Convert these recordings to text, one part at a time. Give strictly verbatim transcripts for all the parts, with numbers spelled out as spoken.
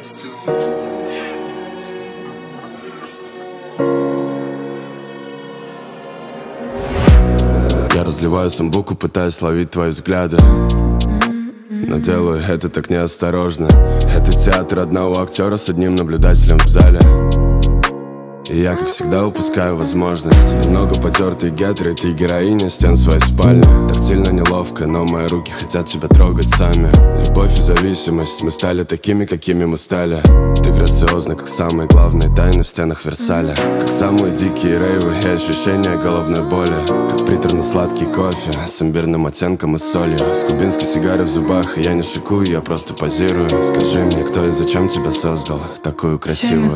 Я разливаю самбуку, пытаюсь ловить твои взгляды, но делаю это так неосторожно. Это театр одного актера с одним наблюдателем в зале. И я, как всегда, упускаю возможность. Немного потертые гетры, ты героиня стен своей спальни. Тактильно неловко, но мои руки хотят тебя трогать сами. Любовь и зависимость, мы стали такими, какими мы стали. Ты грациозна, как самые главные тайны в стенах Версаля. Как самые дикие рейвы и ощущения головной боли. Как приторно-сладкий кофе с имбирным оттенком и солью. С кубинской сигарой в зубах, и я не шикую, я просто позирую. Скажи мне, кто и зачем тебя создал такую красивую?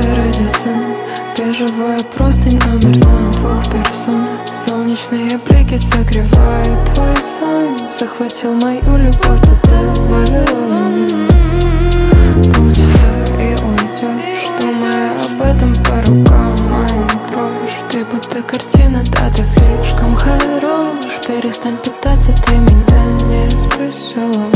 Бежевая простынь, номер на двух персон. Солнечные блики согревают твой сон. Захватил мою любовь, будто Вавилон. Полчаса и уйдешь, думая об этом по рукам моим кровь. Ты будто картина, да ты слишком хорош. Перестань пытаться, ты меня не спасешь.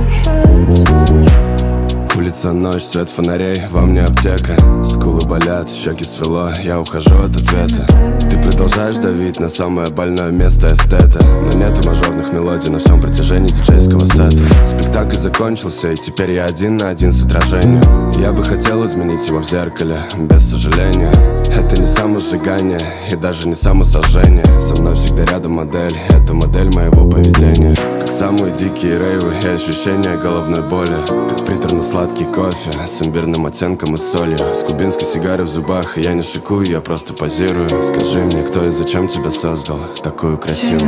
Улица, ночь, свет фонарей, во мне аптека. Скулы болят, щеки свело, я ухожу от ответа. Ты продолжаешь давить на самое больное место эстета. Но нету мажорных мелодий на всем протяжении диджейского сета. Спектакль закончился, и теперь я один на один с отражением. Я бы хотел изменить его в зеркале, без сожаления. Это не самосжигание и даже не самосожжение. Со мной всегда рядом модель, это модель моего поведения. Как самые дикие рейвы и ощущения головной боли. Как приторно-сладкий кофе с имбирным оттенком и солью. С кубинской сигарой в зубах, и я не шикую, я просто позирую. Скажи мне, кто и зачем тебя создал такую красивую?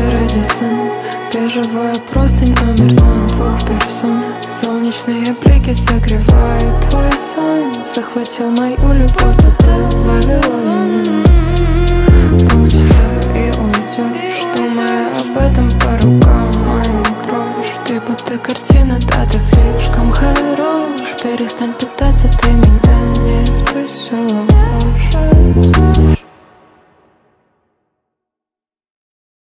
Бежевая простынь, номер на двух персон. Солнечные блики согревают твой сон. Захватил мою любовь, будто Вавилон. Полчаса и уйдешь, думая об этом по рукам моим кровь. Ты будто картина, да ты слишком хорош. Перестань пытаться, ты меня не спасешь.